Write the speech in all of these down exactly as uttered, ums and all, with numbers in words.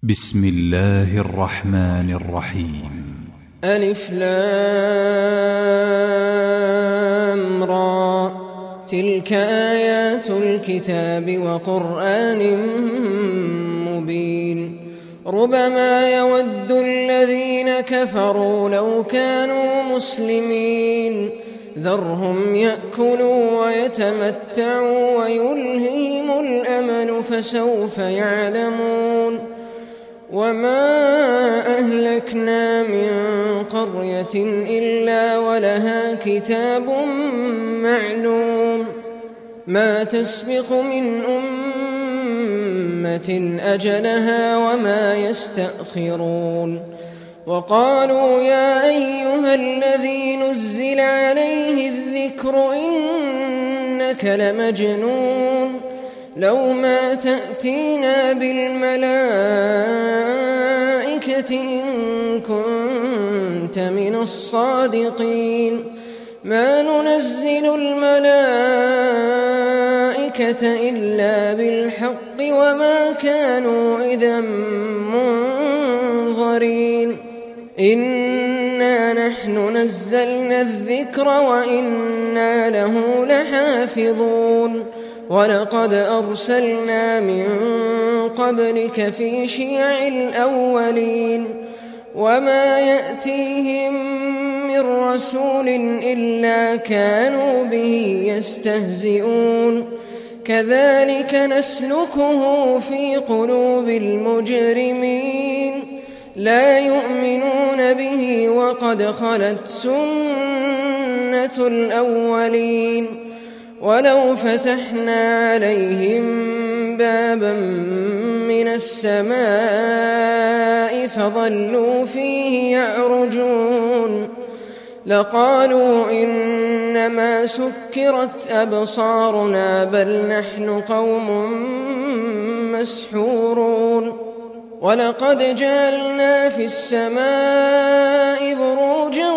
بسم الله الرحمن الرحيم. ألف لام را تلك آيات الكتاب وقرآن مبين ربما يود الذين كفروا لو كانوا مسلمين ذرهم يأكلوا ويتمتعوا ويلههم الأمل فسوف يعلمون وما أهلكنا من قرية إلا ولها كتاب معلوم ما تسبق من أمة أجلها وما يستأخرون وقالوا يا أيها الذي نزل عليه الذكر إنك لمجنون لو ما تأتينا بالملائكة إن كنت من الصادقين ما ننزل الملائكة إلا بالحق وما كانوا إذا منظرين إنا نحن نزلنا الذكر وإنا له لحافظون ولقد أرسلنا من قبلك في شيع الأولين وما يأتيهم من رسول إلا كانوا به يستهزئون كذلك نسلكه في قلوب المجرمين لا يؤمنون به وقد خلت سنة الأولين ولو فتحنا عليهم بابا من السماء فظلوا فيه يعرجون لقالوا إنما سكرت أبصارنا بل نحن قوم مسحورون ولقد جعلنا في السماء بروجا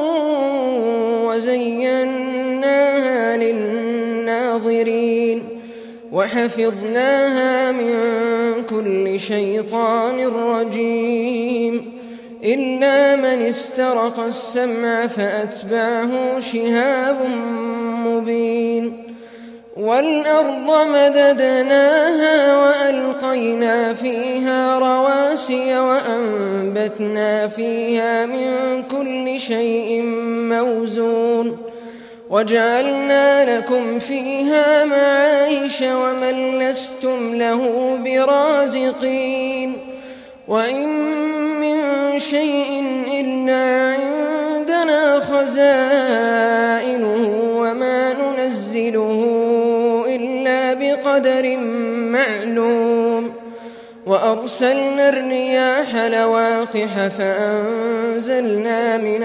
وزيناها للناظرين وحفظناها من كل شيطان رجيم إلا من استرق السمع فأتبعه شهاب مبين والأرض مددناها وألقينا فيها رواسي وأنبتنا فيها من كل شيء موزون وجعلنا لكم فيها معايش ومن لستم له برازقين وإن من شيء إلا عندنا خزائنه وما ننزله إلا بقدر معلوم وأرسلنا الرياح لواقح فأنزلنا من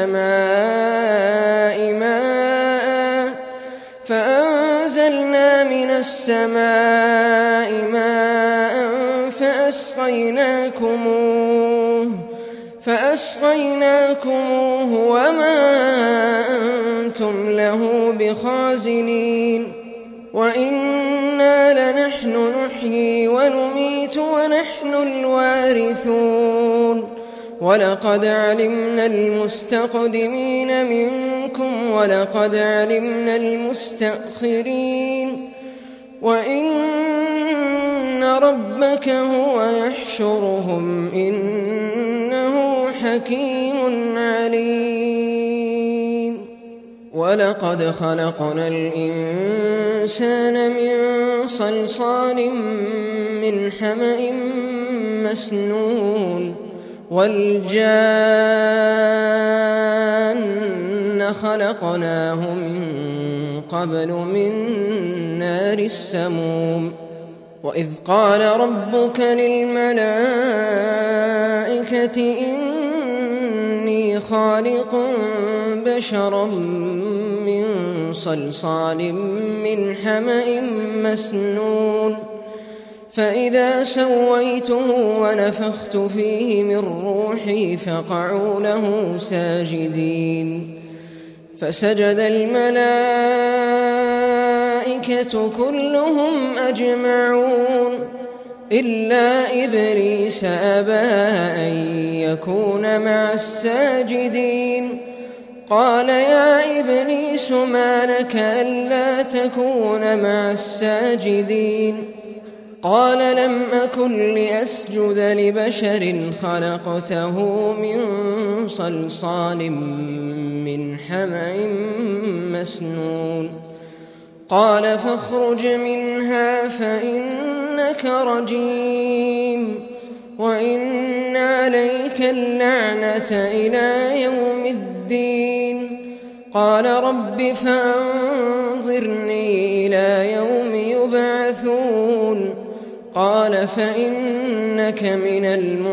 السماء ماء فأنزلنا من السماء ماء فأسقيناكموه فأسقيناكموه وما أنتم له بخازنين وإنا لنحن نحيي ونميت ونحن الوارثون ولقد علمنا المستقدمين منكم ولقد علمنا المستأخرين وإن ربك هو يحشرهم إنه حكيم عليم ولقد خلقنا الإنسان من صلصال من حمأ مسنون والجان خلقناه من قبل من نار السموم وإذ قال ربك للملائكة إني خالق بشرا من صلصال من حمأ مسنون فإذا سويته ونفخت فيه من روحي فقعوا له ساجدين فسجد الملائكة كلهم أجمعون إلا إبليس أبى أن يكون مع الساجدين قال يا إبليس ما لك ألا تكون مع الساجدين قال لم أكن لأسجد لبشر خلقته من صلصال من حمأ مسنون قال فاخرج منها فإنك رجيم وإن عليك اللعنة إلى يوم الدين قال رب فأنظرني إلى يوم يبعثون قال فإنك من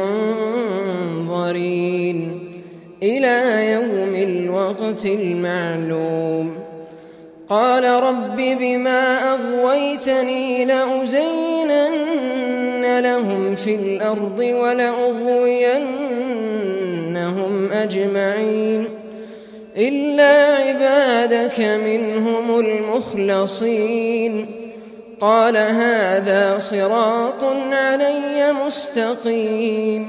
المنظرين إلى يوم الوقت المعلوم قال رب بما أغويتني لأزينن لهم في الأرض ولأغوينهم أجمعين إلا عبادك منهم المخلصين قال هذا صراط علي مستقيم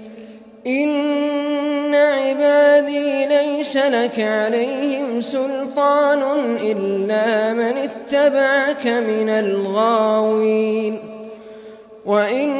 إن عبادي ليس لك عليهم سلطان إلا من اتبعك من الغاوين وإن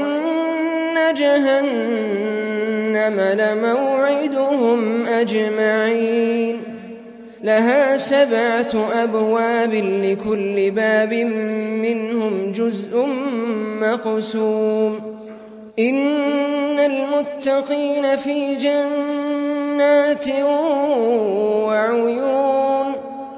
جهنم لموعدهم أجمعين لها سبعة أبواب لكل باب منهم جزء مقسوم إن المتقين في جنات وعيون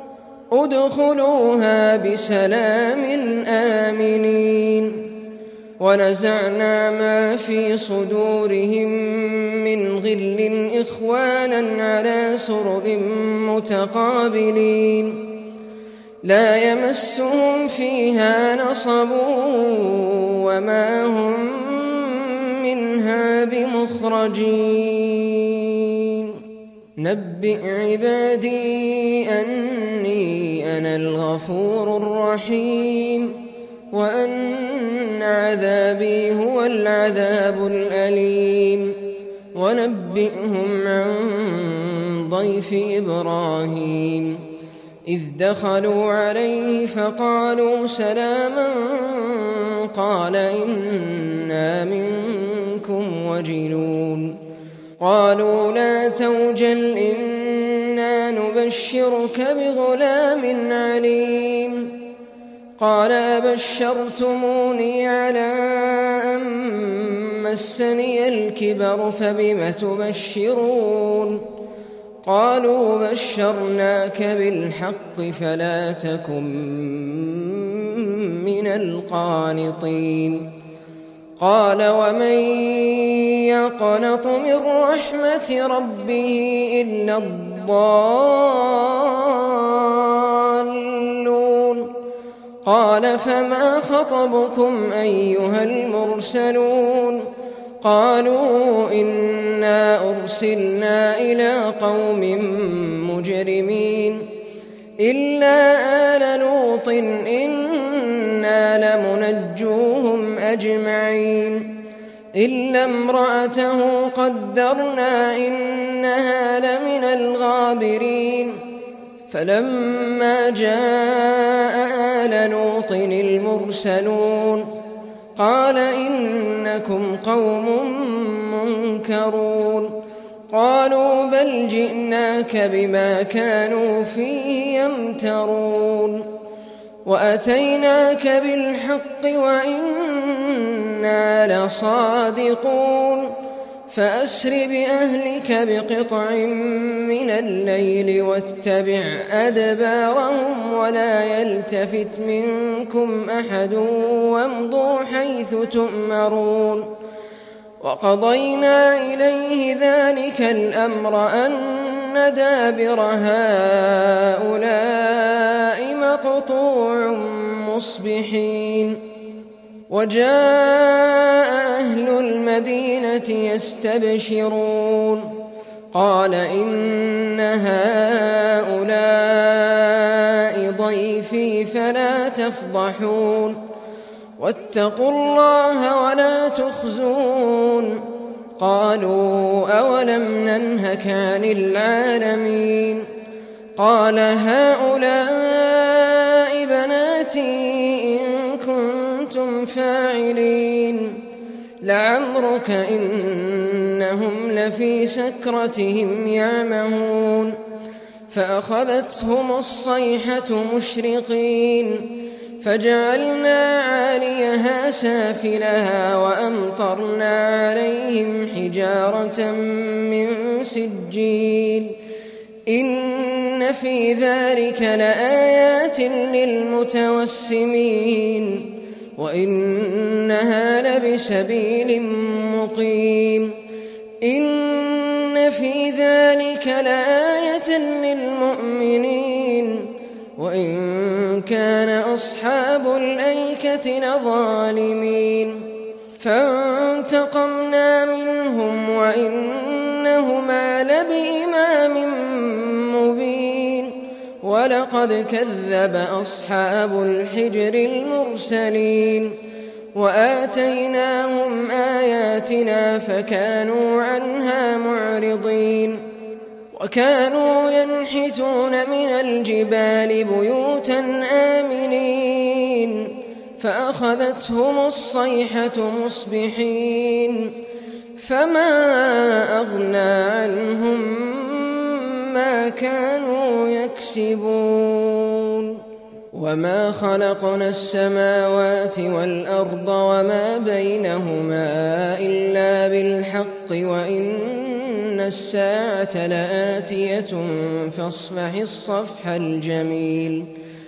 ادخلوها بسلام آمنين ونزعنا ما في صدورهم من غل إخوانا على سرر متقابلين لا يمسهم فيها نصب وما هم منها بمخرجين نبئ عبادي أني أنا الغفور الرحيم وأن عذابي هو العذاب الأليم ونبئهم عن ضيف إبراهيم إذ دخلوا عليه فقالوا سلاما قال إنا منكم وجلون قالوا لا توجل إنا نبشرك بغلام عليم قال أبشرتموني على أن مسني الكبر فبم تبشرون قالوا بشرناك بالحق فلا تكن من القانطين قال ومن يقنط من رحمة ربه إلا الضالون قال فما خطبكم أيها المرسلون قالوا إنا أرسلنا إلى قوم مجرمين إلا آل لوط إنا لمنجوهم أجمعين إلا امرأته قدرنا إنها لمن الغابرين فلما جاء آل لوط المرسلون قال إنكم قوم منكرون قالوا بل جئناك بما كانوا فيه يمترون وأتيناك بالحق وإنا لصادقون فأسر بأهلك بقطع من الليل واتبع أدبارهم ولا يلتفت منكم أحد وامضوا حيث تؤمرون وقضينا إليه ذلك الأمر أن دابر هؤلاء مقطوع مصبحين وجاء أهل المدينة يستبشرون قال إن هؤلاء ضيفي فلا تفضحون واتقوا الله ولا تخزون قالوا أولم ننهك عن العالمين قال هؤلاء بناتي إن كنتم فاعلين لعمرك إنهم لفي سكرتهم يعمهون فأخذتهم الصيحة مشرقين فجعلنا عاليها سافلها وأمطرنا عليهم حجارة من سجيل إن في ذلك لآيات للمتوسمين وإنها لبسبيل مقيم إن في ذلك لآية للمؤمنين وإن كان أصحاب الأيكة لظالمين فانتقمنا منهم وإنهما لبإمام مبين ولقد كذب أصحاب الحجر المرسلين وآتيناهم آياتنا فكانوا عنها معرضين وكانوا ينحتون من الجبال بيوتا آمنين فأخذتهم الصيحة مصبحين فما أغنى عنهم ما كانوا يكسبون وما خلقنا السماوات والأرض وما بينهما إلا بالحق وإن الساعة لآتية فاصفح الصفح الجميل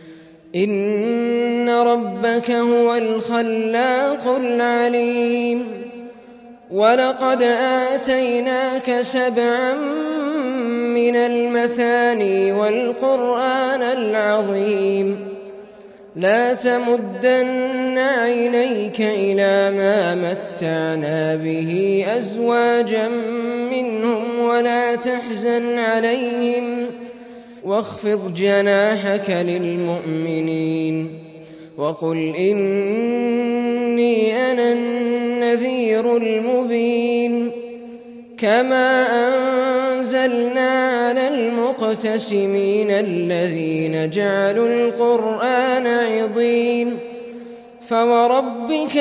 إن ربك هو الخلاق العليم ولقد آتيناك سبعا من المثاني والقرآن العظيم لا تمدن عينيك إلى ما متعنا به أزواجا منهم ولا تحزن عليهم واخفض جناحك للمؤمنين وقل إني أنا النذير المبين كما أنزلنا على المقتسمين الذين جعلوا القرآن عضين فوربك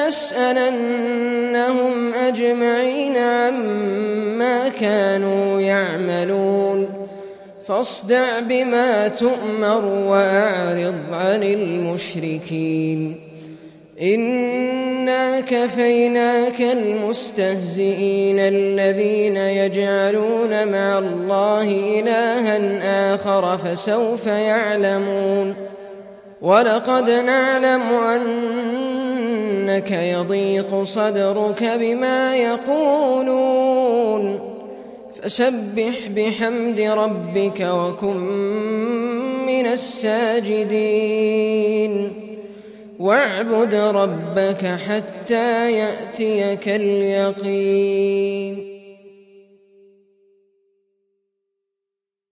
لنسألنهم أجمعين عما كانوا يعملون فاصدع بما تؤمر وأعرض عن المشركين إنا كفيناك المستهزئين الذين يجعلون مع الله إلها آخر فسوف يعلمون ولقد نعلم أنك يضيق صدرك بما يقولون فسبح بحمد ربك وكن من الساجدين واعبد ربك حتى يأتيك اليقين